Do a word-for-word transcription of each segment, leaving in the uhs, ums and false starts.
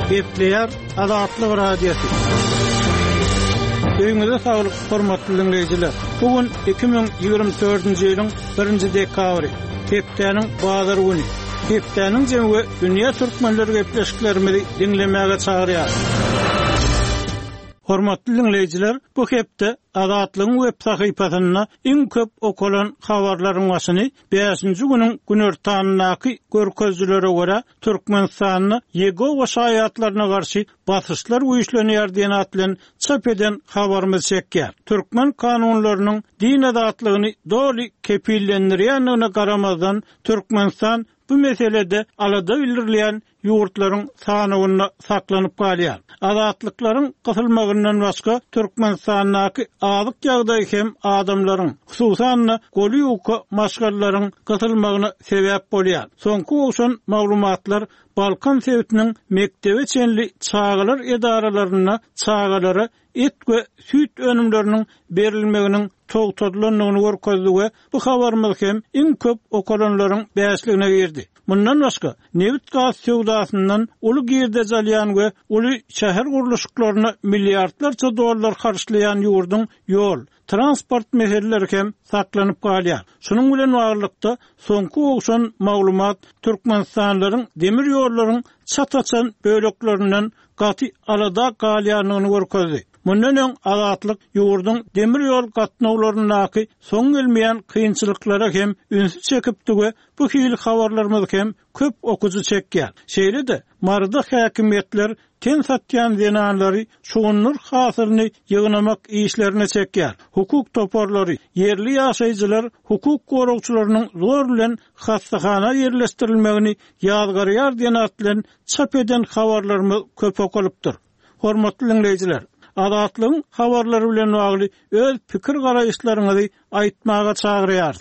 Gepleýär Azatlyk radiosu. Öňüňizde saglyk, hormatly dinleýijiler. Bugün iki bin ýygrimi dördünji ýylyň birinji dekabry. Hepdeniň bazar güni. Hepdeniň jemgy dünýä türkmenleri gepleşiklerimizi dinlemäge çagyrýar. Hormatly dinleýijiler, bu hepde Azatlygyň web sahypasyna iň köp okulan habarlaryň başyny beşinji güniň günertanynaky görkezlere görä Türkmenistanyň Yegova şaýatlaryna garşy basyşlar uýuşlanýar diýen atlan çap eden habarymyz çekýär. Türkmen kanunlarynyň din azatlygyny doly kepillendirýändigine garamazdan Türkmenistan bu meselede alada bildirilýän ýurtlaryň sanyny saklanyp galýar. Azatlyklaryň gysylmagyndan başga Türkmenistanyň azyk ýagdaý hem adamlaryň, hususan goly uka maşgallaryň gysylmagyna sebäp bolýar. Soňky oşan maglumatlar Balkan Sewitiniň mektebe çenli çağalar edaralaryna çağalary et we süt önümleriniň berilmeginiň togtadylanyny görkezdi. Bu habarymyz hem iň köp okulanlaryň bäşligine girdi. Bundan başga newit gaz sewdasyndan uly girde jalyan we uly şäher guruluşlaryna milliardlarça dollar harçlayan ýurdun ýol, transport meseleleri hem saklanyp galýar. Şunuň bilen baglykda soňky oşan maglumat Türkmenistanlaryň demir ýollaryň çataçan böleklerinden gaty alada galýanyny görkezdi. Mundan öň Azatlyk ýurdun demir ýol gatnawlarynaky soň gelmeýän kynçylyklara hem ünsü çekipdi we bu hili habarlarymyz hem köp okuju çekýär. Şeýle-de marda häkimetler ten satýan zenanlary şuňunlar hasyryny ýygnamak işlerine çekýär. Hukuk toparlary, yerli ýaşaýjylar hukuk goragçylarynyň zor bilen hastahana ýerleşdirilmegini ýazgarýar diýen atlan çap eden habarlarymyz köp okulypdyr. Hormatly dinleýijiler, Azatlygyň habarlary bilen bagly öz pikir garaýşlaryňyzy aýtmaga çagyrýar.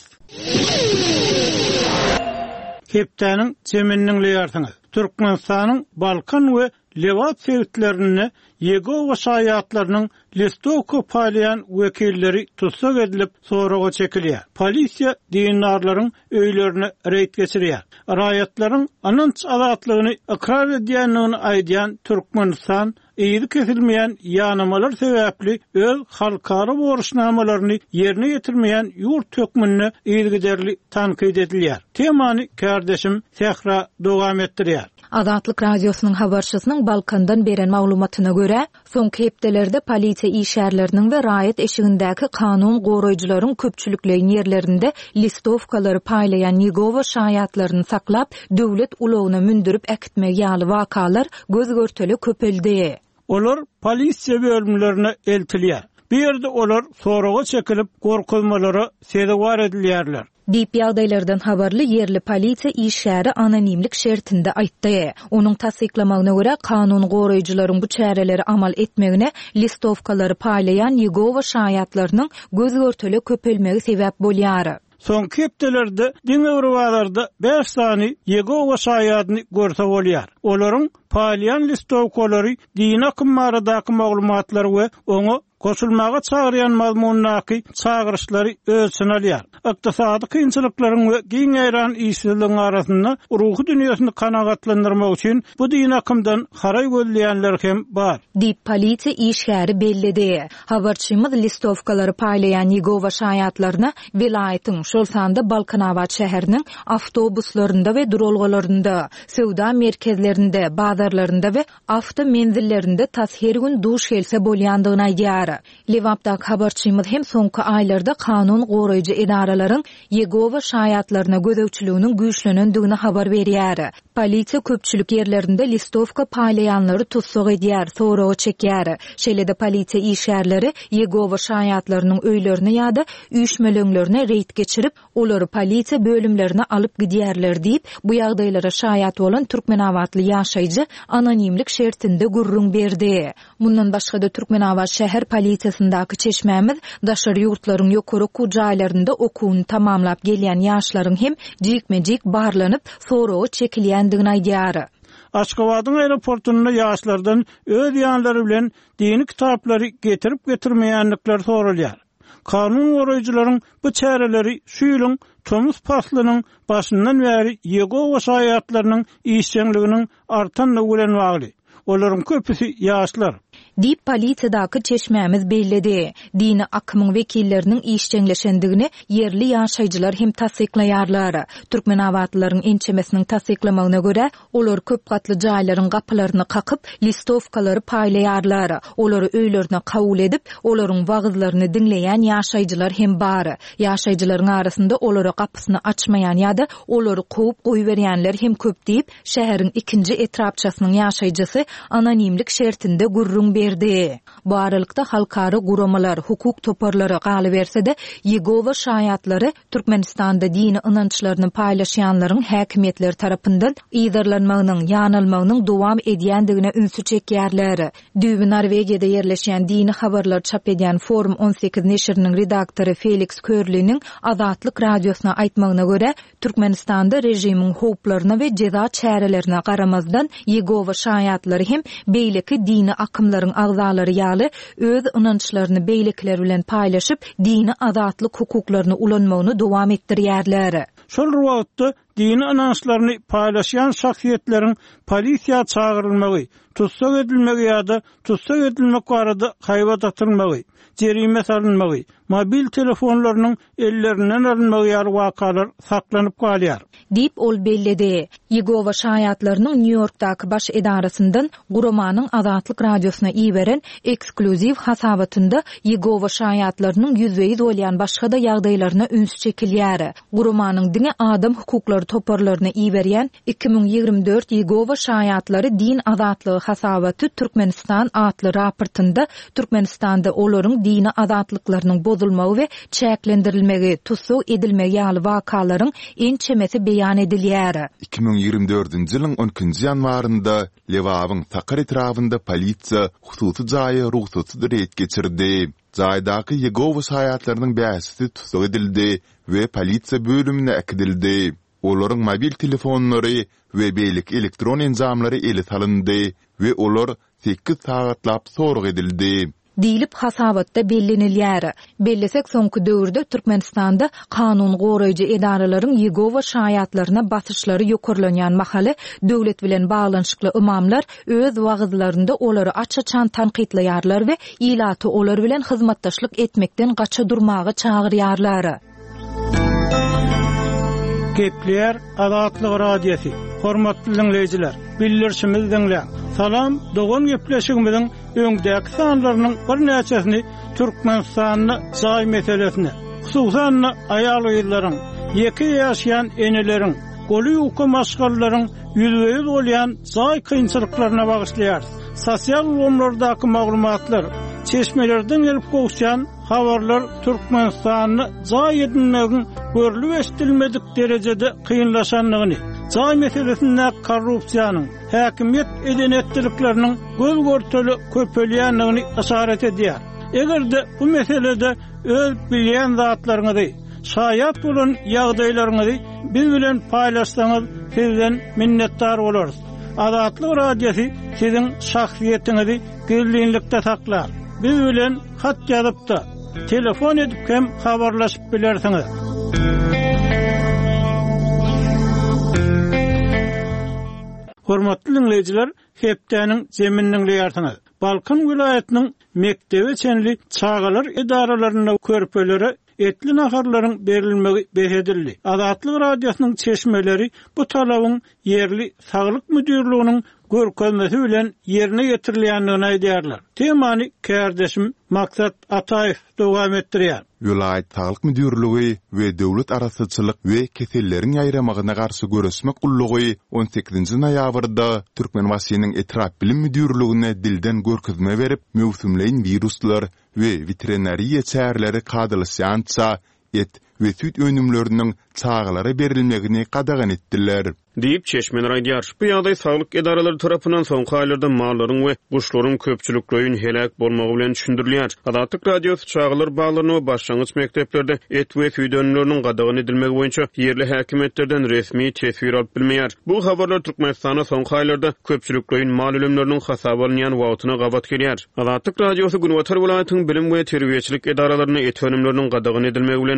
Hepdeniň jeminiň leýarsyňyz. Türkmenistanyň Balkan we Lewat sewitlerini Yegova şaýatlarynyň Listovka paýlayan wekilleri tutsak edilip soraga çekilýär. Polisiýa dinarlaryň öýlerini reýt geçirýär. Raýatlaryň anynç azatlygyny ikrar edýändigini aýdýan Türkmenistan eýdi kesilmeýän ýanamalar sebäpli öz halkara borçnamalaryny ýerine ýetirmeýän ýurt hökmüne eýdigiderli tankyd edilýär. Temany kardeşim Sehra dowam etdirýär. Azatlyk radiosynyň habarçysynyň Balkandan beren maglumatyna görä, soňky hepdelerde polisiýa işgärleriniň we raýat eşigindäki kanun goraýjylaryň köpçülikleýin ýerlerinde listovkalary paýlayan Yegova şaýatlaryny saklap, döwlet ulagyna mündürip äkitmek ýaly wakalar göz görteli köpeldi. Olar polisiýa bölümlerine eltilýär. Bir ýerde olar soraga çekilip gorkulmalary sebäp edilýärler. Diýip ýagdaýlardan habarly yerli polisiýa işgäri anonimlik şertinde aýtdy. Onuň tasdiklamagyna görä kanun goraýjylaryň bu çäreleri amal etmegine listovkalary paýlayan Yegova şaýatlarynyň göz görteli köpelmegi sebäp bolýar. Soňky hepdelerde diňewrwalarda beş sany Yegova şaýatyny görse bolýar. Olaryň paýlayan listovkalary din akymlaryndaky maglumatlar we onu koşulmaga çağıryan mazmunnaky çağırışlary ölçün alýar. Ykdysady kynçylyklaryň we giňeýran işçiligiň arasynda ruhy dünýäsini kanagatlandyrmak üçin bu din akymdan haray gözleýänler hem bar. Diýip polisiýa işgäri bellidi. Habarçymyz listovkalary paýlayan Yegova şaýatlaryna vilayatyň şol sanda Balkanawat şäheriniň awtobuslarynda we duralgalarynda, sewda merkezlerinde, bazarlarynda we awto menzillerinde tas her gün duş gelse bolýandygyny aýdýar. Lewapdak habarçymyz hem soňky aýlarda kanun goraýjy edaralaryň Yegova şaýatlaryna gözegçiliginiň güýçlenendigini habar berýär. Polisiýa köpçülik ýerlerinde listovka paýlayanlary tutsak edýär, soraga çekýär. Şeýle-de polisiýa işgärleri Yegova şaýatlarynyň öýlerini ýa-da üýşmeleňlerini reýt geçirip, olary polisiýa bölümlerine alyp gidýärler diýip, bu ýagdaýlara şaýat bolan Türkmenawatly ýaşaýjy anonimlik şertinde gurrun berdi. Mundan başga-da Türkmenawat şäher polisiýasyndaky çeşmämiz daşary ýurtlaryň ýokury jaýlarynda okuwuny tamamlap gelýän ýaşlaryň hem jikme-jik barlanyp soraga çekilýändigini aýdýar. Aşgabatyň aeroportuna ýaşlardan öz ýanlary bilen dini kitaplary getirip getirmeýänlikler soralýar. Kanun goraýjylaryň bu çäreleri şu ýylyň Tomus paslynyň başyndan bäri Yegova şaýatlarynyň işçiliginiň artanlygy bilen bagly. olaryň köpüsi ýaşlar. Dip polisiýadaky çeşmämiz belledi. Dini akymyň wekilleriniň işçiňleşendigini yerli ýaşaýjylar hem tasdiklaýarlar. Türkmen awatlaryň ençemesiniň tasdiklamagyna görä, olar köp gatly jaýlaryň gapylaryny kakyp, listowkalary paýlaýarlar. Olary öýlerine kabul edip, olaryň wagyzlaryny dinleýän ýaşaýjylar hem bar. Ýaşaýjylaryň arasynda olary gapysyny açmaýan ýa-da olary goýup goýberýänler hem köp diýip, şäheriň ikinji etrapçasynyň ýaşaýjysy anonimlik şertinde gurrun berdi. Bu aralykda halkary guramalar, hukuk toparlary galy berse-de, Yegova şaýatlary Türkmenistanda dini ynançlaryny paýlaşýanlaryň häkimetleri tarapyndan ýydarlanmagynyň, ýanylmagynyň dowam edýändigine ünsü çekýärler. Düýbi Norwegiýada ýerleşýän dini habarlar çap edýän Forum on sekiz neşriniň redaktory Felix Körliň Azatlyk radiosyna aýtmagyna görä, Türkmenistanda rejimiň howplaryna we jeza çärelerine garamazdan Yegova şaýatlary hem beýleki dini akymlaryň agzalary ýaly öz ynançlaryny beýlekler bilen paýlaşyp, dini azatlyk hukuklaryny ulanmagyny dowam etdirýärler. Şol wagtda dini ynançlaryny paýlaşýan şahsiýetleriň polisiýa çağırylmagy, tutsak edilmegi ýa-da tutsak edilmek barada haýbat atylmagy, jerime salynmagy, mobil telefonlarynyň ellerinden alınmagy ýaly wakalar saklanyp galýar. Dip ol belledi. Yegova şaýatlarynyň New Yorkdaky baş edarasyndan Guramanyň Azatlyk radiosuna iýberen ekskluziw hasabatynda Yegova şaýatlarynyň ýüzbeýiz bolýan başga da ýagdaýlaryna üns çekilýär. Guramanyň dini adam hukuklary toparlaryna iýberýän iki ming ýigrimde dört Yegova şaýatlary din azatlygy hasabaty Türkmenistan atly raportynda Türkmenistanda olaryň dini azatlyklarynyň bozulmagy we çäklendirilmegi, tutsak edilmegi ýaly wakalaryň ençemesi beýan edilýär. iki ming ýigrimde dördünji ýylyň on ikinji ýanwarynda Lewawyň Takar etrafynda polisiýa hususy jaýy ruhsatsy reýt geçirdi. Jaýdaky Yegova şaýatlarynyň bäsisi tutsak edildi we polisiýa bölümine ekdildi. Olaryň mobil telefonlary we beýlik elektron enzamlary ele salyndy we olar sekiz sagatlap sorag edildi. Diýilip hasabatda bellenilýär. Bellesek soňky döwürde Türkmenistanda kanun goraýjy edaralaryň Yegova şaýatlaryna basyşlary ýokarlanýan mahaly döwlet bilen baglanşykly imamlar öz wagyzlarynda olary açaçan tanqidlaýarlar we ilaty olar bilen hyzmatdaşlyk etmekden gaça durmagy çagyrýarlar. Gepler Azatlyk radiosi. Hormatly dinleyijiler, bildirişimiz dinleýän. Salam, dogan gepleşigimiziň öňdäki sanlarynyň bir näçesini Türkmenistanyň jaý meselesine, hususan aýal ýyllaryň, ýeki ýaşaýan eneleriň, goly uka maşgallaryň ýüzbeýiz bolýan jaý kynçylyklaryna bagyşlaýar. Sosial umumlardaky maglumatlar, çeşmelerden gelip gowşan habarlar Türkmenistanyň jaý edilmegin görülüp eşdilmedik derejede kynlaşanlygyny, jaý meselesinde korrupsiýanyň, häkimiýet edenetdirikleriniň göz görteli köpelýänligini aşaret edýär. Egerde bu meselede öz bilýän zatlaryňyzy, şaýat bolan ýagdaýlaryňyzy biz bilen paýlaşsaňyz sizden minnetdar bolarys. Azatlyk radiosi siziň şahsiýetiňizi gizlinlikde saklar. Biz bilen hat ýazyp da, telefon edip hem habarlaşyp bilersiňiz. Hormatly dinleyijiler, hepdeniň zemininiň ýartyňy. Balkan vilayatynyň mektebe çenli çağalar edaralaryna körpeleri etli naharlaryň berilmegi beredildi. Azatlyk radiosynyň çeşmeleri bu talabyň yerli saglyk müdürlüğiniň görkezmesi bilen yerine getirilýändigini aýdýarlar. Temany kärdeşim Maksat Ataýew dowam etdirýär. Vilayat Saglyk Müdürlügi we döwlet arasyçylyk we keselleriň aýramagyna garşy görüşmek gullugy on sekizinji noýabrda Türkmen Wasiýanyň Etrap Bilim Müdürlügine dilden görkezme berip, mewsumleýin viruslar we veterinariýa çäreleri kadrlasyança et we süt önümleriniň çağalara berilmegini qadagan etdiler. Diýip çeşmeler aýdýar. Bu ýagdaý saglyk edaralary tarapyndan soňky aýlarda mallaryň we guşlaryň köpçülikligiň helak bolmagy bilen düşündirilýär. Azatlyk radiosy çağalar baglaryny başlangyç mekteplerde et we süt önümleriniň qadagan edilmegi boýunça yerli häkimetlerden resmi tesbir alyp bilmeýär. Bu habarlar Türkmenistana soňky aýlarda köpçülikligiň mal ölümleriniň hasap alynýan wagtyna gabat gelýär. Azatlyk radiosy Günwatar vilayatynyň bilim we terbiýeçilik edaralaryny et önümleriniň qadagan edilmegi bilen Türkmen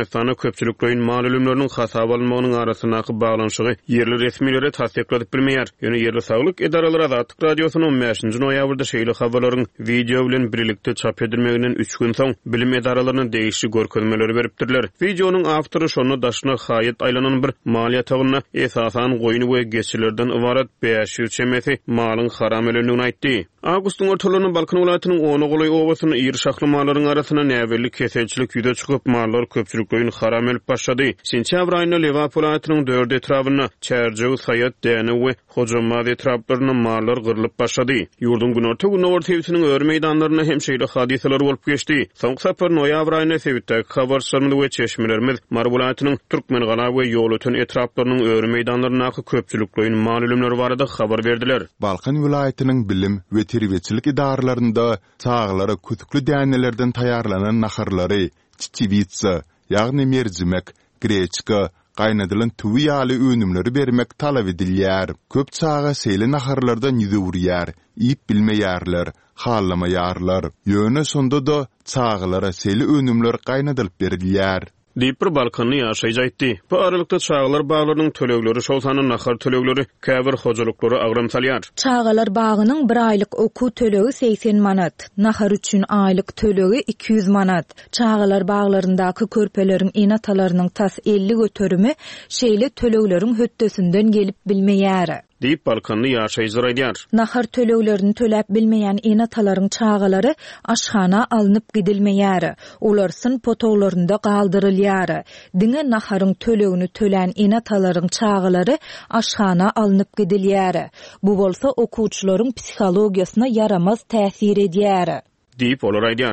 Türkmenistana köpçülük goýun mal ölümleriniň hasap alınmagynyň arasyndaky baglanşygy yerli resmiýetlere tasdikladyp bilmeýär. Ýöne yerli saglyk edaralary Azatlyk radiosynyň on beşinji noýabrda şeýle habarlaryň video bilen birlikde çap edilmeginden üç gün soň bilim edaralaryna değişik görkezmeleri beripdirler. Videonyň awtory şonu daşyna haýat aýlanan bir mal ýatagyna esasan goýun we geçilerden ibaret beş yüz çemeti malyň haram ölümini aýtdy. Awgustyň ortalarynyň Balkan welaýatynyň Onugoly owasyny ýer şahlymalaryň arasynda näwellik keseçilik ýüze çykyp mallar köpçülik goýun haram ölüp başlady. Sentýabr aýynda Lewap welaýatynyň dört etrawyna Çärjew, Saýat, Däne we Hojamad etraplaryna mallar gyrylyp başlady. Ýurdun günorta günorta tewsiniň ör meýdanlaryna hem şeýle hadiseler bolup geçdi. Soňky sapar noýabr aýyna Sewitdäki habarçylarymyz we çeşmelerimiz Mar welaýatynyň Türkmengala we ýol öten etraplarynyň ör meýdanlaryna köpçülik goýun mal ölümleri barada habar berdiler. Balkan welaýatynyň bilim we terbiýetçilik idaralarynda çağlara kütüklü dänelerden taýarlanan naharlary, çiçivitsa, ýagny merjimek, greçka, gaýnadylan tuwy ýaly önümleri bermek talap edilýär. Köp çağa seýle naharlardan ýüzürýär, iýip bilmeýärler, hallamaýarlar. Ýöne sonda da çağlara seýle önümler gaýnadylyp berilýär. Diýip Balkanly ýaşaýjaydy. Bu aralykda çağlar baglarynyň tölegleri şolsanyň nahar tölegleri käbir hojalyklary agram salýar. Çağlar bagynyň bir aýlyk oku tölegi seksen manat, nahar üçin aýlyk tölegi iki yüz manat. Çağlar baglaryndaky körpeleriň enatalarynyň tas elli götürümi şeýle tölegleriň höttesinden gelip bilmeýär. Diýip Balkanly ýaşaýjyraýdýar. Nahar töleglerini töläp bilmeýän enatalaryň çağalary aşhana alınıp gidilmeýär. Olar syn potoglarynda galdyrylýar. Diňe naharyň tölegini tölän enatalaryň çağalary aşhana alınıp gidilýär. Bu bolsa okuwçylaryň psihologiýasyna yaramaz täsir edýär. Diýip olar aýdýar.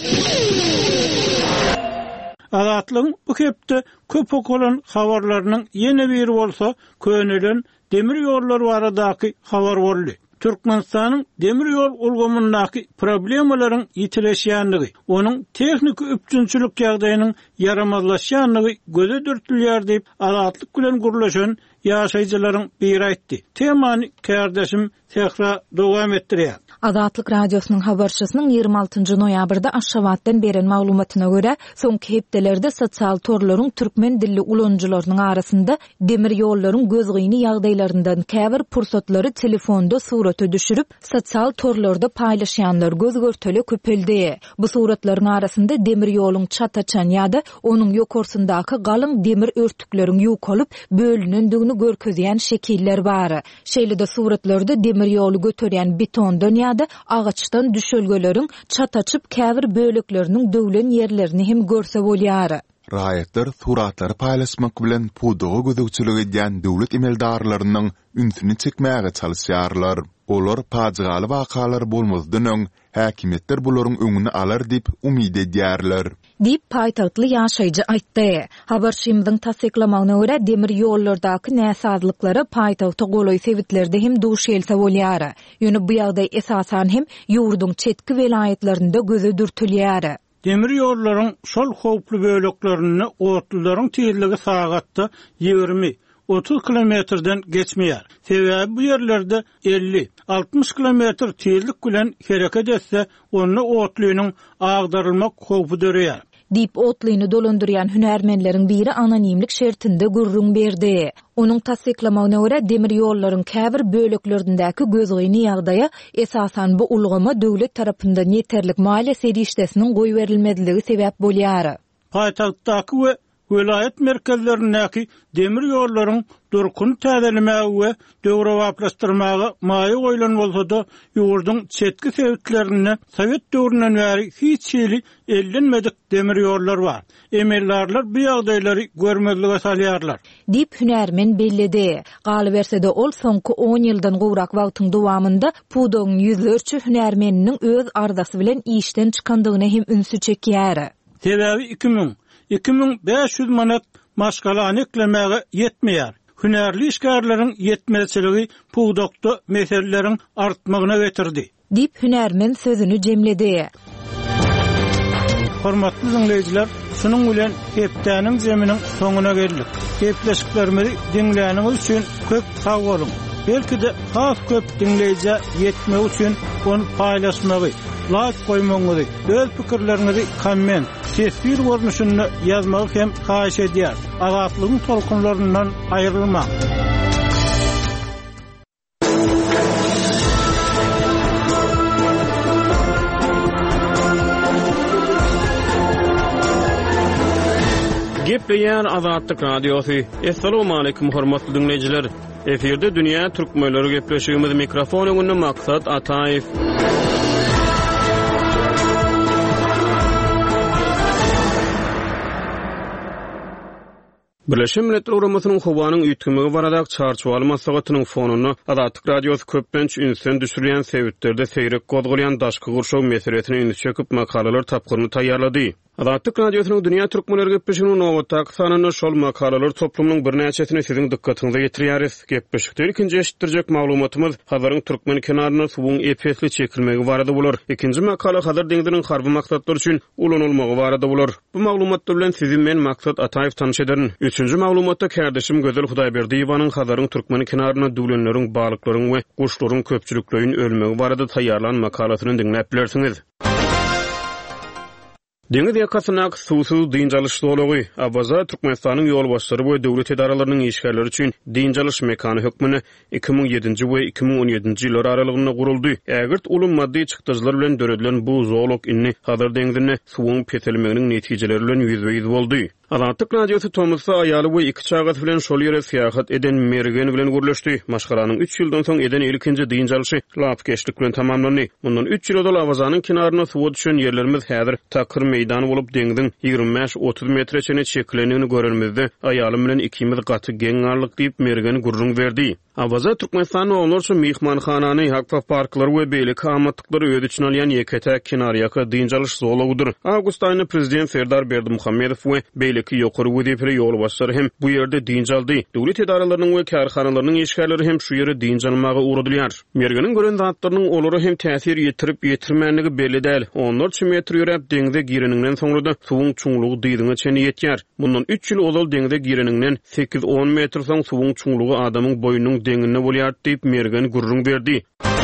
Azatlyň bu hepde köp okulan habarlarynyň ýene biri bolsa könelen demir ýollar baradaky habar boldy. Türkmenistanyň demir ýol ulgamyndaky problemalaryň ýitileşýänligi, onuň tehnik üpçünçilik ýagdaýynyň yaramazlaşýanlygy göze dürtilýär diýip Azatlyk bilen gurlaşan ýaşaýjylaryň biri aýtdy. Temany kardeşim tekrar dowam etdirýär. Azatlyk radiosynyň habarçysynyň ýygrimi altynjy noýabrda Aşgabatdan beren maglumatyna görä, soňky hepdelerde sosial torlaryň türkmen dilli ulanjylarynyň arasynda demir ýollaryň gözgýni ýagdaýlaryndan käbir pursatlary telefonda suraty düşürüp sosial torlarda paýlaşýanlar gözgörteli köpeldi. Bu suratlaryň arasynda demir ýoluň çataçan ýa-da onuň ýokorsyndaky galyň demir örtükleriň ýukalyp bölünendigini görkezýän şekiller bar. Şeýle-de suratlarda demir ýoly götürýän betondan ýa-da ağaçdan düşölgeleriň çataçyp käbir bölekleriniň döwlen ýerlerini hem görse bolýar. Raýatlar suratlary paýlaşmak bilen pudugy gözükçülük edýän döwlet emeldarlarynyň ünsüni çekmäge çalysýarlar. Olar pajygaly wakalar bolmazdan öň häkimetler bularyň öňüni alar diýip umyt edýärler. Diýip paýtagtly ýaşaýjy aýtdy. Habarçymyzyň tasdiklamagyna görä demir ýollardaky näsazlyklara paýtagta goloý sebitlerde hem duş else bolýar. Ýöne bu ýagdaý esasan hem ýurduň çetki welaýatlarynda göze dürtilýär. Demir ýollaryň şol howply böleklerini otlaryň tezligi sagatda ýigirmi otuz kilometrden geçmeýär. Sebäbi bu ýerlerde elli altmış kilometr tezlik bilen hereket etse, onu otlynyň agdarylmak howpy dörýär. Diýip otlyny dolandyrýan hünärmenleriň biri anonimlik şertinde gurrun berdi. Onuň tasdiklamagyna görä demir ýollaryň käbir böleklerindäki gözgýni ýagdaýa esasan bu ulgama döwlet tarapyndan ýeterlik maliýe sedişdesiniň goý berilmediligi sebäp bolýar. Paýtagtdaky we Welaýat merkezlerindäki demir ýollaryň durkun täzelemegi we döwre waplaşdyrmagy maýy goýlan bolsa-da ýurduň çetki sebitlerini Sowet döwründen bäri hiç ýyly ellenmedik demir ýollar bar. Emellarlar bu ýagdaýlary görmezlige salýarlar. Diýip hünärmen bellidi. Galy berse-de ol soňky on ýyldan gowrak wagtyň dowamında pudogyň ýüzlerçe hünärmeniniň öz ardasy bilen işden çykandygyna hem ünsü çekýär. Sebäbi iki ming iki ming beş yüz manat maşgalany eklemäge ýetmeýär. Hünärli işgärleriň ýetmezçiligi pudokda meseleleriň artmagyna getirdi. Diýip hünärmen sözüni jemledi. Hormatly dinleýijiler, şunuň bilen hepdäniň jeminiň soňuna geldik. Hepleşiklerimizi dinleýäniňiz üçin köp sag bolun. Belki de has köp dinleýije ýetmek üçin onu paýlaşmagy, like goýmagy, öz pikirlerinizi komment, tesbir görnüşünü yazmagy hem haýyş edýär. Azatlygyň tolkunlaryndan aýrylmak. Gepleýär Azatlyk radiosu. Assalamu alaykum hormatly dinleýijiler. Eferde dünýä türkmenleri gepleşigimiz mikrofon öňünde maksat Ataýew. Birleşen Milletler Uramasının howanyň üýtgümigi baradak çarçywaly maslahatynyň fonuny Azatlyk radiosu köplenç insan düşürýän sebäplerde seýrek gozgulýan daşky gurşaw meselesini ýene çöküp makalalar tapgyryny taýýarlady. Azatlyk radiosynyň dünýä türkmenleri gepleşiginiň nowatdaky sanyny şol makalalar toplumynyň bir näçesini siziň dikkatiňize getirýäris. Gepleşikde ikinji eşitdirjek maglumatymyz Hazarlyň türkmen kenaryna suwuň epesli çekilmegi barada bolar. İkinji makala Hazar deňdiriň harby maksatlary üçin ulanylmagy barada bolar. Bu maglumatlar bilen sizi men maksat Ataýew tanyş ederim. Üçüncü maglumatda kardeşim Gözel Hudaýberdiýewanyň Hazarlyň türkmen kenaryna döwlenleriň, balyklaryň we guşlaryň köpçülikleriň ölmegi barada taýýarlan makalasyny dinläp bilersiňiz. Deňiz ýakasynak suwsuz diňjalyş dolagy, Abaza Türkmenistanyň ýol başçylary we döwlet edaralarynyň işgärleri üçin diňjalyş mekany hökmüni iki miň ýedinji we iki miň on ýedinji ýylar aralygynda guruldy. Ägert ulum maddi çykdyjlar bilen döredilen bu zolok inni Hazar deňdirine suwuň petelmeginiň netijeleri bilen ýüzbe-ýüz boldy. Azatlyk radiosu Tomusda aýaly we iki çagat bilen şol ýere syýahat eden mergen bilen gürleşdi. Maşgaranyň üç ýyldan soň eden ilkinji diňjalşy lapkeşlik bilen tamamlandy. Mundan üç ýyl odal Abazanyň kenaryna suwa düşen ýerlerimiz häzir takyr meýdany bolup deňdiň ýygrimi beş otuz metreçene çekilenini görelmizde aýalym bilen ikimiz gaty geňarlyk diýip mergen gurrun berdi. Abaza Türkmenistanyň oňlary mehmanhanany, hakfa parklary we beýle kamatyklary öýde üçin alýan ýeketäk kenaryaky diňjalyş zolagydyr. Awgust aýyny prezident Serdar Berdimuhammedow we beýleki ýokary wezipli ýol başçylary hem bu ýerde diňjaldy. Döwlet edaralarynyň we karhanalarynyň işgärleri hem şu ýere diňjalmagy uğradylýar. Mergeniň gören zatlarynyň olary hem täsir ýetirip ýetirmänligi belli däl. Onlarça metr ýörep deňde gireniňden soňra da suwuň çuňlugy diýdiňe çeni ýetýär. Mundan üç ýyl ozal deňde gireniňden sekiz on metr soň suwuň çuňlugy adamyň boýunyň deňine bolýar diýip mergen gurrun berdi.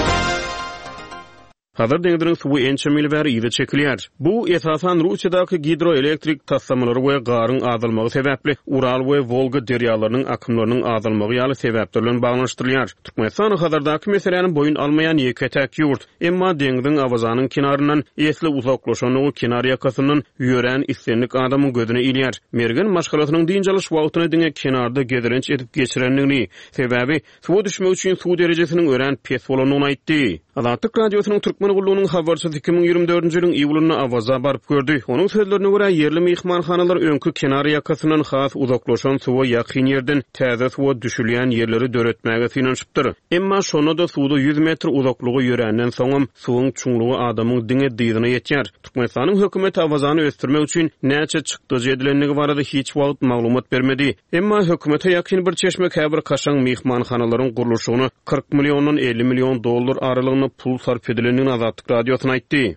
Hazar deňdiriň suwy ençe mil bäri ýyda çekilýär. Bu esasan Russiýadaky hidroelektrik tassamlary we garyň azalmagy sebäpli Ural we Volga derýalarynyň akymlarynyň azalmagy ýaly sebäpler bilen baglanşdyrylýar. Türkmenistan Hazardaky meseleniň boyun almaýan ýeketäk ýurt, emma deňdiň Abazanyň kenaryndan esli uzaklaşan o kenar ýakasynyň ýören islenlik adamyň gözüne ilýär. Mergen maşgalatynyň diňjalyş wagtyny diňe kenarda gedirenç edip geçirenligini, sebäbi suwa düşmek üçin suw derejesiniň ören pes bolanyny aýtdy. Azatlyk radiosynyň türkmen gullunyň habarçysy iki miň ýygrimi dördünji ýylyň iýulyna Abaza baryp gördi. Onuň sözlerine görä ýerli mehmanhanalar öňkü kenar ýakasyndan has uzaklaşan suwa ýakyn ýerden täze suwa düşülýän ýerleri döretmäge synanypdyr. Emma şonu da suwda yüz metr uzaklygy ýörenden soňam suwuň çuňlugy adamyň diňe diýdine ýetýär. Türkmenistanyň hökümeti Abazany ösdürmek üçin näçe çykdyjy edilenligi barada hiç wagt maglumat bermedi. Emma hökümete ýakyn bir çeşme käbir kaşaň mehmanhanalaryň gurulşyny kırk milyondan elli milyon dollar aralygyny pul sarf edilenini Azatlyk radiosyna aýtdy.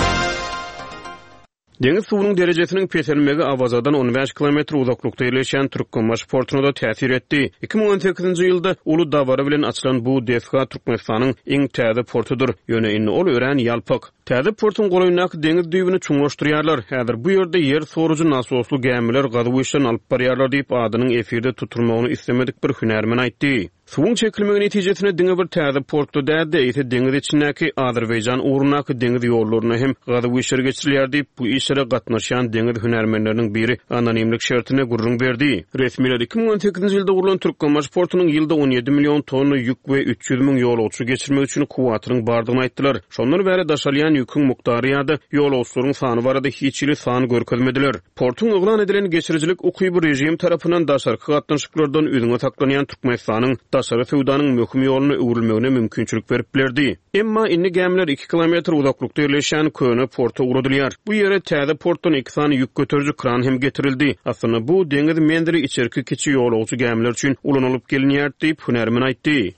Deňiz suwunyň derejesiniň peselmegi Abazadan on beş kilometr uzaklykda ýerleşen Türkmenbaş portuna da täsir etdi. iki miň on sekizinji ýylda uly dawara bilen açylan bu defka Türkmenistanyň iň täze portudur. Ýöne inni ol ören ýalpyk. Täze portun goýundaky deňiz düýbüni çuňlaşdyrýarlar. Häzir bu ýerde ýer soruju nasosly gämiler gazyw işden alyp barýarlar diýip adynyň efirde tutulmagyny istemedik bir hünärmen aýtdy. Suwuň çekilmegi netijesinde diňe bir täze portda däde ýete deňiz içindäki Azerbaýjan urunaky deňiz ýollaryna hem gazyw işler geçirilýär diýip bu işlere gatnaşan deňiz hünärmenleriniň biri anonimlik şertine gurrun berdi. Resmiler iki miň on sekizinji ýylda gurulan Türkmenbaş portunyň ýylda on ýedi milyon tonna ýük we üç ýüz miň ýolagçy geçirmek üçin kuwatynyň bardygyny aýtdylar. Şondan bäri daşalýan ýüküň mukdary ýa-da ýolagçylaryň sany barada hiç ýyly sany görkezmediler. Portun oglan edilen geçirijilik ukyby rejim tarapyndan daşarky gatnaşyklardan özüňe saklanýan Türkmenistanyň daşary sowdanyň möhüm ýoluny öwrülmegine mümkinçilik berip berdi. Emma inni gämiler iki kilometr uzaklykda ýerleşen köne porta uradylýar. Bu ýere täze portdan iki sany ýük götürjü kran hem getirildi. Aslynda bu deňiz mendiri içerki kiçi ýolagçy gämiler üçin ulanylyp gelinýär diýip hünärmen aýtdy.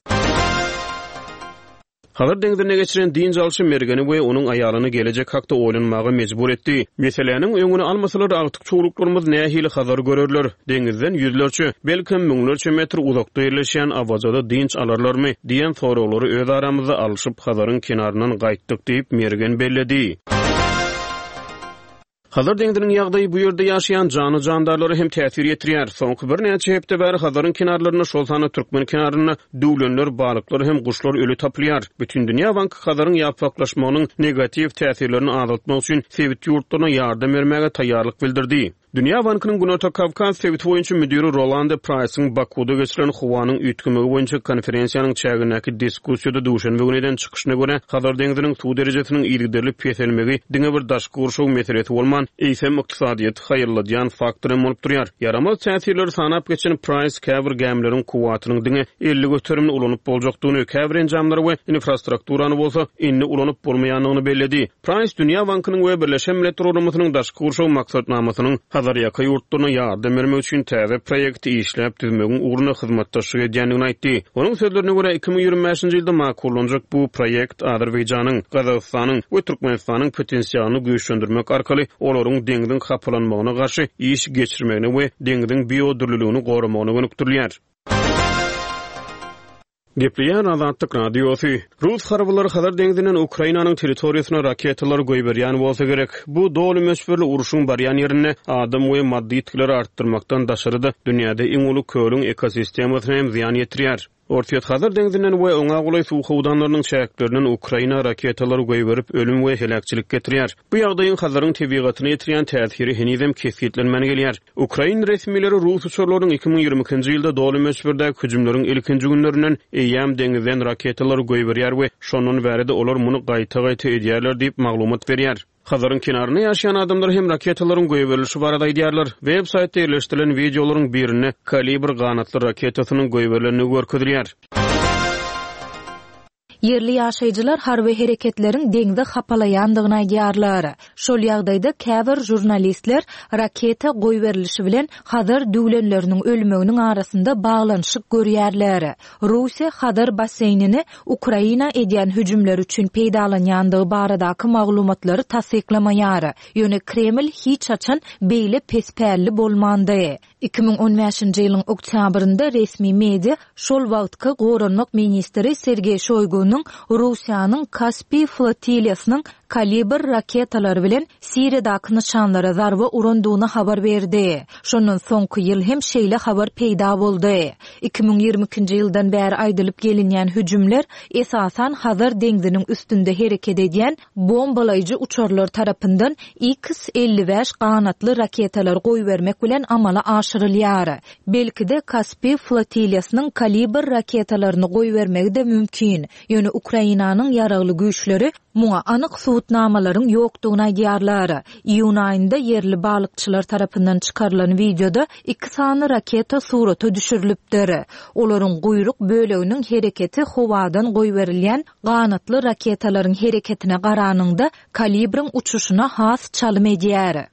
Hazar deňdirine geçiren diňjalşy mergeni we onuň aýalyny gelecek hakda oýlanmagy mejbur etdi. Meseleniň öňüni almasalar agtyk çoğuluklarymyz nähili hazar görerler. Deňizden ýüzlerçe, belki müňlerçe metr uzakda ýerleşen Abazada diňç alarlarmy diýen soraglary öz aramyzda alyşyp Hazaryň kenaryndan gaýtdyk diýip mergen belledi. Hazar deňdiriň ýagdaýy bu ýerde ýaşaýan jany jandarlary hem täsir etdirýär. Soňky bir näçe hepde bäri Hazaryň kenarlaryna şol sany Türkmen kenaryna döwlenler, balyklary hem guşlar ölü tapylýar. Bütün dünýä banky Hazaryň ýapaklaşmagynyň negativ täsirlerini azaltmak üçin Sowet ýurtlaryna ýardam bermäge taýýarlyk bildirdi. Dünya Bankynyň Günorta Kavkaz Sowet boýunça müdiri Roland Price'ın Bakuda geçiren Huwanyň üýtgümegi boýunça konferensiýanyň çägindäki diskussiýada duşanbegüneden çykyşyna görä Hazar deňdiriň suw derejesiniň ýygyderlik peselmegi diňe bir daşky gurşaw meselesi bolman eýsem ykdysadyýat haýyrlaýan faktory bolup durýar. Yaramaz täsirleri sanap geçen Price käbir gemleriň kuwatynyň diňe elli göterimli ulanyp boljakdygyny, käbir enjamlary we infrastrukturany bolsa inni ulanyp bolmaýanlygyny belledi. Price Dünya Bankynyň we Birleşen Milletler Guramasynyň daşky gurşaw maksatnamasynyň Hazar ýaka ýurtlaryna ýardam bermek üçin täze proýekti işläp düzmegiň ugruna hyzmatdaşlyk edýändigini aýtdy. Onuň sözlerine görä iki bin ýygrimi beşinji ýylda makullanjak bu proýekt Azerbaýjanyň, Gazagstanyň we Türkmenistanyň potensiýalyny güýçlendirmek arkaly olaryň deňdiň hapalanmagyna garşy iş geçirmegine we deňdiň biodürlüligini goramagyna gönükdirýär. Gepleyen Azatlyk Radiosu. Rus harbyları Hazar deňdinden Ukrainanyň territoriýasyna raketalar goýberýän bolsa gerek. Bu doly meşgul uruşyň barýan ýerine adam we maddi ýetkileri artdyrmakdan daşary da dünýäde iň uly köliň ekosistemasyna hem ziýan ýetirýär. Ortiýat Hazar deňdinden we oňa gulay suw howdanlarynyň şäherlerinden Ukraina raketalary goýberip ölüm we helakçylyk getirýär. Bu ýagdaýyň Hazaryň tebigatyna ýetirýän täsiri henizem kesgitlenmeli gelýär. Ukraina resmileri Rus uçurlarynyň iki bin ýygrimi ikinji ýylda doly meşgurdäki hüjümleriň ilkinji günlerinden eýäm deňizden raketalary goýberýär we şonun bäride olar muny gaýta-gaýta edýärler diýip maglumat berýär. Hazaryň kenaryna ýaşaýan adamlar hem raketalaryň goýberilişi barada aýdýarlar. Web-saytda ýerleşdirilen videolaryň birine kalibr ganatly raketasynyň goýberilýäni görkezilýär. Yerli ýaşaýjylar harby hereketleriň deňde hapalaýandygyny aýdýarlar. Şol ýagdaýda käbir jurnalistler raketa goýberilişi bilen Hazar döwlenleriniň ölmeginiň arasynda baglanyşyk görýärler. Russiýa Hazar baseynini Ukraina edýän hüjümler üçin peýdalanýandygy baradaky maglumatlary tasdiklamaýar. Ýöne Kreml hiç açan beýle pesperli bolmandy. iki bin on beşinji ýylyň oktýabrynda resmi media şol wagtky Goranlyk ministri Sergey Shoygunyň Russiýanyň Kaspiy flotillasynyň kalibr raketalary bilen Siriýadaky nişanlara zarba urandygyny habar berdi. Şondan soňky ýyl hem şeýle habar peýda boldy. iki bin ýygrimi ikinji ýyldan bäri aýdylyp gelinýän hüjümler esasan Hazar deňdiniň üstünde hereket edýän bombalaýjy uçurlar tarapyndan X elli beş ganatly raketalar goýbermek bilen amala aşyrylýar. Belkide Kaspiy flotillasynyň kalibr raketalaryny goýbermegi de mümkin. Ýöne Ukrainanyň ýaragly güýçleri muňa anyk suwutnamalaryň ýokdugyny aýdýarlar. Iýun aýynda yerli balykçylar tarapyndan çykarylan videoda iki sany raketa suraty düşürilipdir. Olaryň guýruk böleginiň hereketi howadan goýberilýän ganatly raketalaryň hereketine garanyňda kalibriň uçuşuna has çalym edýär.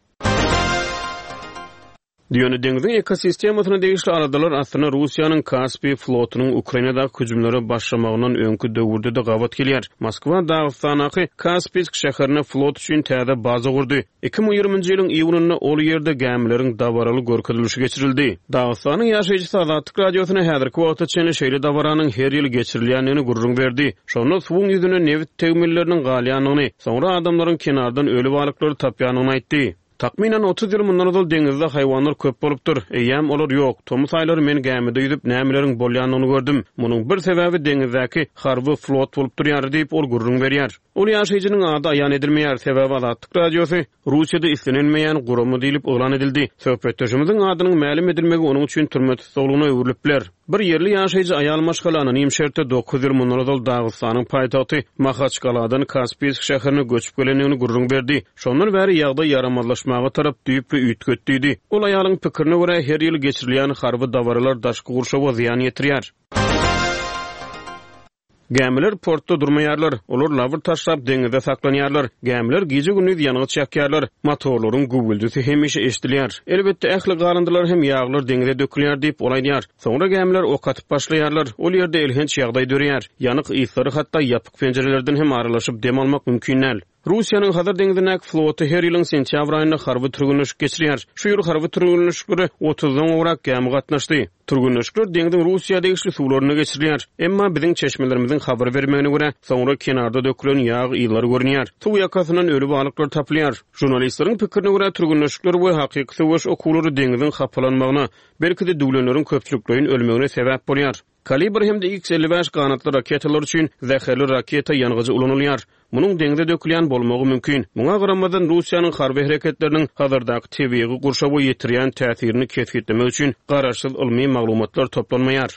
Diýöne deňziň ekosistemasyna degişli aradalar aslında Russiýanyň Kaspiy flotunyň Ukrainadaky hüjümleri başlamagynyň öňkü döwürde de gabat gelýär. Moskwa Dagystanaky Kaspiysk şäherine flot üçin täze baza gurdy. iki bin ýygrimiňji ýylyň iýunynda ol ýerde gemleriň dabaraly görkezilişi geçirildi. Dagystanyň ýaşaýjysy Azatlyk radiosyna häzirki wagtda çenli şeýle dabaranyň her ýyl geçirilýänini gurrun berdi. Şonu suwuň ýüzüne neft tegmirleriniň galýanyny, soňra adamlaryň kenardan ölü balyklary tapýanyny aýtdy. Takminan otuz ýyl mundan ozal deňizde haýwanlar köp bolupdyr. Eýäm olar ýok. Tomus aýlary men gemide ýüzüp nämeleriň bolýanyny gördüm. Munyň bir sebebi deňizdäki harby flot bolup durýar diýip ol gurrun berýär. Ol ýaşaýjynyň ady aýan edilmeýär. Sebebi Azatlyk radiosu Russiýada islenilmeýän guramy diýilip oglan edildi. Söhbetdeşimiziň adynyň ma'lum edilmegi onuň üçin türme tutulgyna öwrülipler. Bir yerli ýaşaýjy aýal maşgal anonim şertde dokuz ýyl mundan ozal Dagystanyň paýtagty Mahaçkaladan Kaspiysk şäherine göçüp gelenini gurrun berdi. Şondan bäri ýagdaý yaramazlaşmagy tarap düýüp we üýtgetdi. Ol aýalyň pikirine görä her ýyl geçirilýän harby dawaralar daşky gurşawa ziýan ýetirýär. Gemiler portda durmaýarlar, olar lawr taşlap deňizde saklanýarlar. Gemiler gije gündüz ýanygy çäkýärler, motorlaryň gubuldysi hemişe eşdilýär. Elbetde ähli garandylar hem ýaglar deňizde dökülýär diýip olaýdýar. Soňra gemiler ok atyp başlaýarlar. Ol ýerde elhenç ýagdaý dörýär. Ýanyk ýyklary hatda ýapyk penjerelerden hem aralaşyp dem almak mümkinäl. Russiýanyň Hazar deňizinek floty her ýylyň sentýabr aýynda harby türgünleşik geçirýär. Şu ýyl harby türgünleşikleri otuzdan gowrak gämi gatnaşdy. Türgünleşikler deňiziň Russiýada ýeşil suwlaryna geçirilýär. Emma biziň çeşmelerimiziň habar bermegine görä soňra kenarda dökülen ýağ ýyllary görünýär. Suw ýakasyndan ölü balyklar tapylýar. Jurnalistleriň pikirine görä türgünleşikler we hakyky weş okulary deňiziň hapalanmagyna, belki de döwlenleriň köpçülikleriniň ölmegine sebäp bolýar. Kalibr hem de X elli beş kanatlı raketalar üçün zäherli raketa ýangıjy ulanylýar. Munyň deňde dökülýän bolmagy mümkin. Muňa garamadan Russiýanyň harby hereketleriniň hazırdaky tebigy gurşawy ýetirýän täsirini kesgitlemek üçin garaşsyz ilmi maglumatlar toplanmaýar.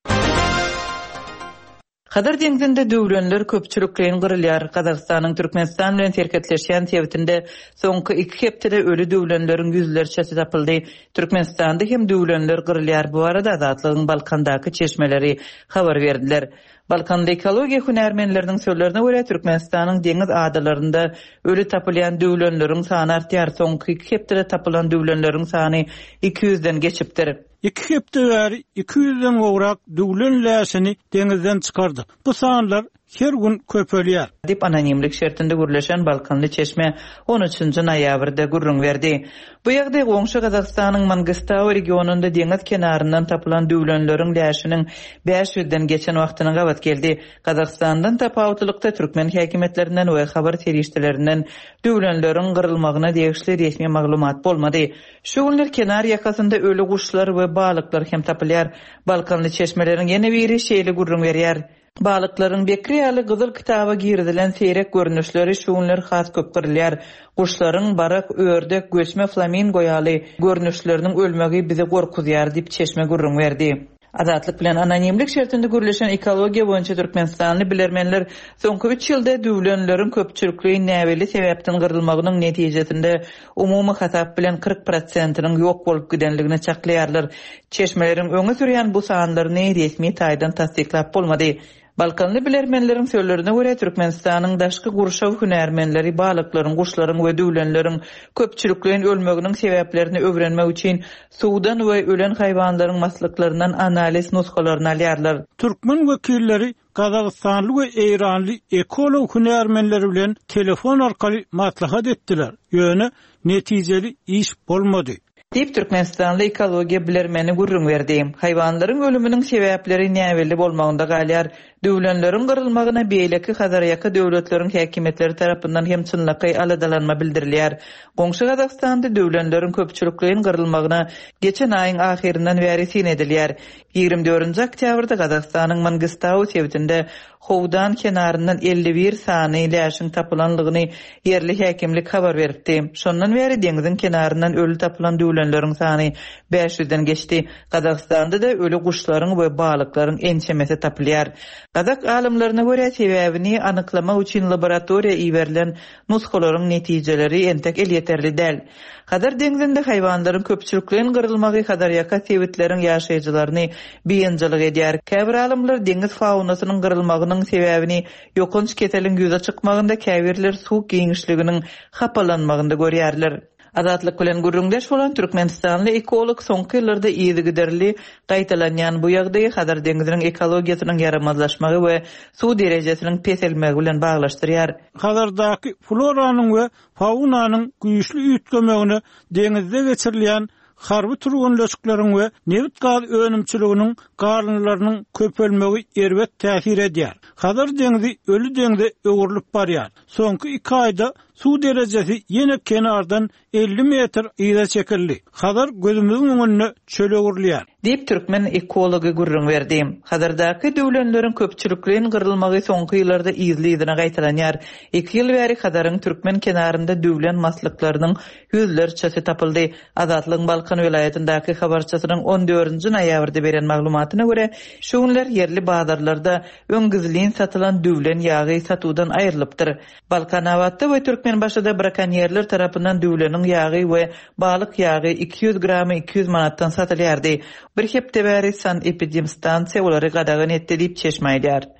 Hazar deňizinde döwlenler köpçüliklerin gyrylýar. Kazakstanyň Türkmenistan bilen serketleşýän tebitinde soňky iki hepde ölü döwlenleriň ýüzlerçesi tapyldy. Türkmenistanda hem döwlenler gyrylýar. Bu arada Azatlygyň Balkandaky çeşmeleri habar berdiler. Balkanda ekologiya hünärmenleriniň sözlerine görä Türkmenistanyň deňiz adalarynda ölü tapylýan döwlenleriň sany artýar. Soňky iki hepde tapylan döwlenleriň sany iki yüzden geçipdir. iki hepde bäri iki yüzden gowrak döwlenläşini deňizden çykardy. Bu sanlar her gün köpelýär. Dip anonimlik şertinde gürleşen Balkanly çeşme on üçünji noýabrda gurrun berdi. Bu ýagdaý goňşy Kazakstanyň Mangistau regionunda deňiz kenaryndan tapylan döwlenleriň läşiniň beş yüzden geçen wagtyna gabat geldi. Kazakstandan tapawutlykda türkmen häkimetlerinden we habar terişdelerinden döwlenleriň gyrylmagyna degişli resmi maglumat bolmady. Şu günler kenar ýakasynda ölü guşlar we balyklar hem tapylýar. Balkanly çeşmeleriň ýene biri şeýle gurrun berýär. Balıklaryň bekri ýaly gyzyl kitaba girdilen seýrek görnüşleri şu günler has köp girilýär. Guşlaryň barak, ördek, göçme flamingo ýaly görnüşleriniň ölmegi bize gorkuzýar diýip çeşme gurrun berdi. Azatlyk bilen anonimlik şertinde gürleşen ekologiya boýunça Türkmenistanly bilermenler soňky üç ýylda döwlenleriň köpçülikliği näweli sebäpden gyrylmagynyň netijesinde umumy hasap bilen kırk prosentiniň ýok bolup gidenligini çaklaýarlar. Çeşmeleriň öňe sürýän bu sanlaryny resmi taýdan tasdiklap bolmady. Balkanly bilermenleriň sözlerine görä Türkmenistanyň daşky gurşaw hünärmenleri balyklaryň, guşlaryň we döwlenleriň köpçülikliğin ölmeginiň sebäplerini öwrenmek üçin suwdan we ölen haýwanlaryň maslaklарынан analiz nuskalaryny alýarlar. Türkmen wekilleri Kazakstanly we Eýranly ekolog hünärmenleri bilen telefon arkaly maslahat etdiler. Ýöne netijeli iş bolmady. Dip Türkmenistanly ekologiya bilermeni gurrun berdi. Haýwanlaryň ölüminiň sebäpleri näweli bolmagynda galýar. Döwlenleriň gyrylmagyna beýleki Hazar ýaky döwletleriň häkimetleri tarapyndan hem çynlaky aladalanma bildirilýär. Goňşy Kazakstanda döwlenleriň köpçülikliğiniň gyrylmagyna geçen aýyň ahirinden bäri sin edilýär. ýygrimi dördünji oktýabrda Kazakstanyň Mangistau şeýletinde howdan kenaryndan elli bir sany läşiň tapylanlygyny ýerli häkimlik habar beripdi. Şondan bäri deňiziň kenaryndan ölü tapylan döwlenleriň sany beş yüzden geçdi. Kazakstanda da ölü guşlaryň we balyklaryň ençemesi tapylýar. Kazak alimlerine göre sebäbini anyklamak üçin laboratoriýa iýerilen nuskalaryň netijeleri entek el ýeterli däl. Hazar deňizinde haýwanlaryň köpçülikliğiniň gyrylmagy Hazar ýaka sewitleriň ýaşaýjylaryny beýenjilik edýär. Käbir alimler deňiz faunasynyň gyrylmagynyň sebäbini ýokunç keteliň ýüze çykmagynda, käbirler suw giňişliginiň hapalanmagynda görýärler. Azatlyk bilen gurrundaş bolan Türkmenistanly ekolog soňky ýyllarda ýygyderli gaýtalanýan bu ýagdaýy Hazar deňiziniň ekologiýasynyň ýaramazlaşmagy we suw derejesiniň peselmegi bilen baglaşdyrýar. Hazardaky floranyň we faunanyň güýçli üýtgemegini deňizde geçirilýän harby türgünleşikleriň we nebit gaz önümçiliginiň garynlarynyň köpelmegi erbet täsir edýär. Hazar deňizi ölü deňde öwürlüp barýar. Soňky iki aýda suw derejesi ýene kenardan elli metr ýyla çekildi. Hazar gözümüziň öňünde çölegürlýär. Dip Türkmen ekology gurrun berdi. Hazardaky döwlenleriň köpçülikliğiniň gyrylmagy soňky ýyllarda izlidine gaýtalanýar. iki ýyl bäri Hazarın Türkmen kenarynda döwlen maslyklarynyň ýüzlerçesi tapyldy. Azatlygyň Balkan welaýatyndaky habarçysynyň on dördünji noýabrda beren maglumatyna görä, şu günler ýerli bazarlarda öňgizliň satylan döwlen ýagy satuwdan aýrylypdyr. Balkan awatda we Türkmen başyda brakonyerler tarapyndan döwleniň ýagy we balyk ýagy iki yüz gramy iki yüz manatdan satylýardy. Bir hepde bäri san epidem stansiýa olary gadagan etdi diýip çeşme edýär.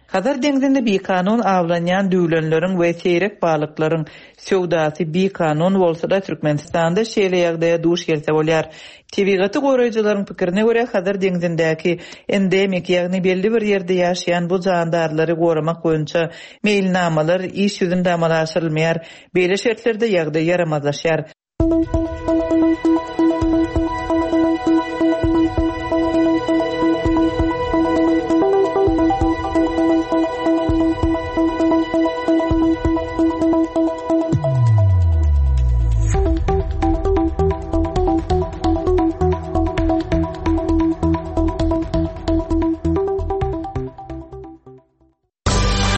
Hazar dengizinde bir kanun avlanyan düwlenleriň we seyrek balıklaryň söwdasy bir kanun bolsa da Türkmenistanda şeýle ýagdaýa duş gelse bolýar. Tebigaty goraýjylaryň pikirine görä Hazar dengizindäki endemik ýagny belli bir ýerde ýaşaýan bu jandarlary goramak boýunça meýilnamalar iş ýüzünde amala aşyrylmaýar. Beýle şertlerde ýagdaý yaramazlaşýar.